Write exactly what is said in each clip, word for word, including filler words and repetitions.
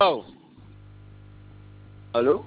Oh. Allô?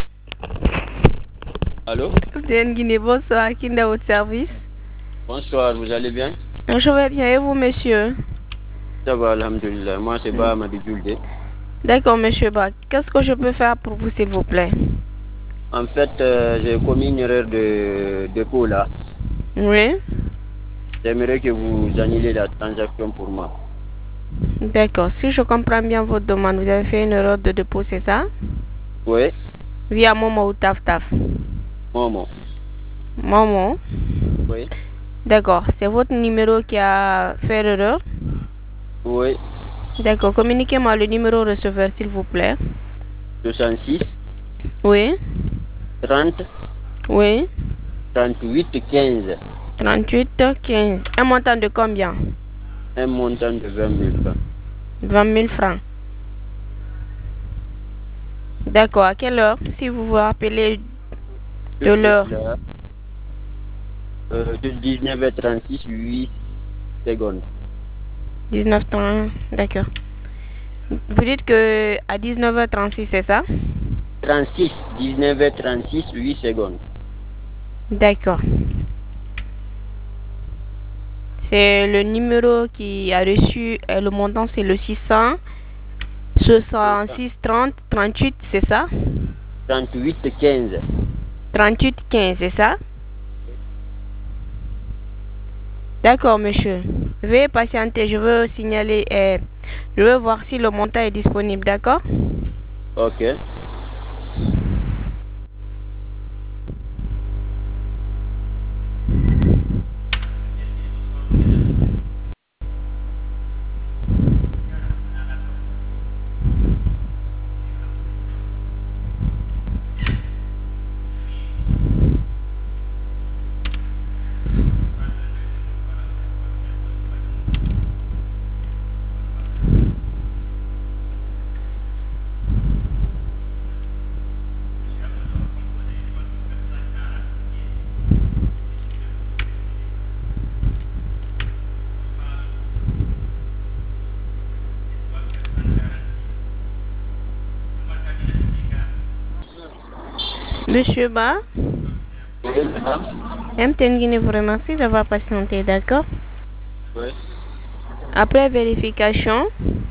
Allô? Guinée, bonsoir, qui est à votre service? Bonsoir, vous allez bien? Je vais bien, et vous, monsieur? Ça va, alhamdulillah. Moi, c'est Ba Mabidulde. D'accord, monsieur Ba. Qu'est-ce que je peux faire pour vous, s'il vous plaît? En fait, euh, j'ai commis une erreur de dépôt là. Oui. J'aimerais que vous annulez la transaction pour moi. D'accord. Si je comprends bien votre demande, vous avez fait une erreur de dépôt, c'est ça? Oui, Via Momo ou Taf Taf? Momo. Momo. Oui, D'accord. C'est votre numéro qui a fait l'erreur? oui. D'accord. Communiquez-moi le numéro receveur, s'il vous plaît. soixante-six, Oui. trente, Oui. trente-huit, quinze. trente-huit, quinze. Un montant de combien? Un montant de vingt mille francs. vingt mille francs. D'accord. À quelle heure? Si vous vous rappelez de l'heure. Euh, de dix-neuf heures trente-six, huit secondes. dix-neuf trente. D'accord. Vous dites que à dix-neuf heures trente-six, c'est ça? trente-six, dix-neuf heures trente-six, huit secondes. D'accord. C'est le numéro qui a reçu euh, le montant, c'est le six cents soixante-six trente trente-huit, c'est ça? trente-huit, quinze. trente-huit quinze, c'est ça? D'accord, monsieur. Veuillez patienter, je veux signaler, euh, je veux voir si le montant est disponible, d'accord? Ok. Monsieur Ba, Oui, madame. M T N Guinée vous remercie d'avoir patienté, d'accord? Oui. Après vérification,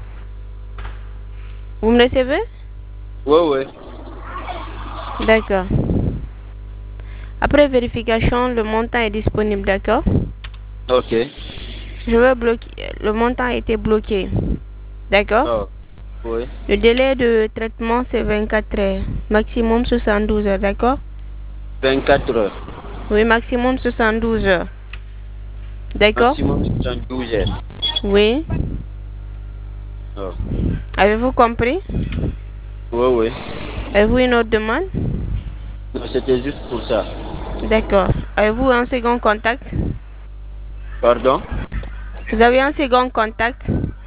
vous me recevez? Oui, oui. D'accord. Après vérification, le montant est disponible, d'accord? Ok. Je veux bloquer. Le montant a été bloqué. D'accord? Oh, oui. Le délai de traitement, c'est vingt-quatre heures. Maximum soixante-douze heures, d'accord? vingt-quatre heures. Oui, maximum soixante-douze heures. D'accord? Maximum soixante-douze heures. Oui. Oh. Avez-vous compris? Oui, oui. Avez-vous une autre demande? Non, c'était juste pour ça. D'accord. Avez-vous un second contact? Pardon? Vous avez un second contact?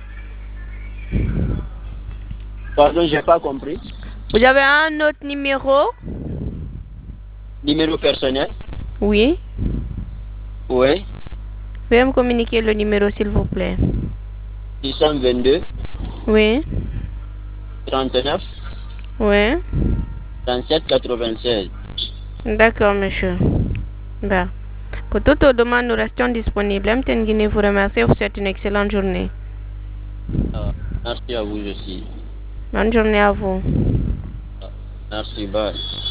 Pardon, j'ai pas compris. Vous avez un autre numéro? Numéro personnel? Oui. Oui. Veuillez me communiquer le numéro, s'il vous plaît. six cent vingt-deux, Oui. trente-neuf, Oui. trente-sept, quatre-vingt-seize. D'accord, monsieur. Bah. Pour toutes vos demandes, nous restons disponibles. M T N Guinée vous remercie et vous souhaite une excellente journée. Ah, merci à vous aussi. Bonne journée à vous. Ah, merci, bye.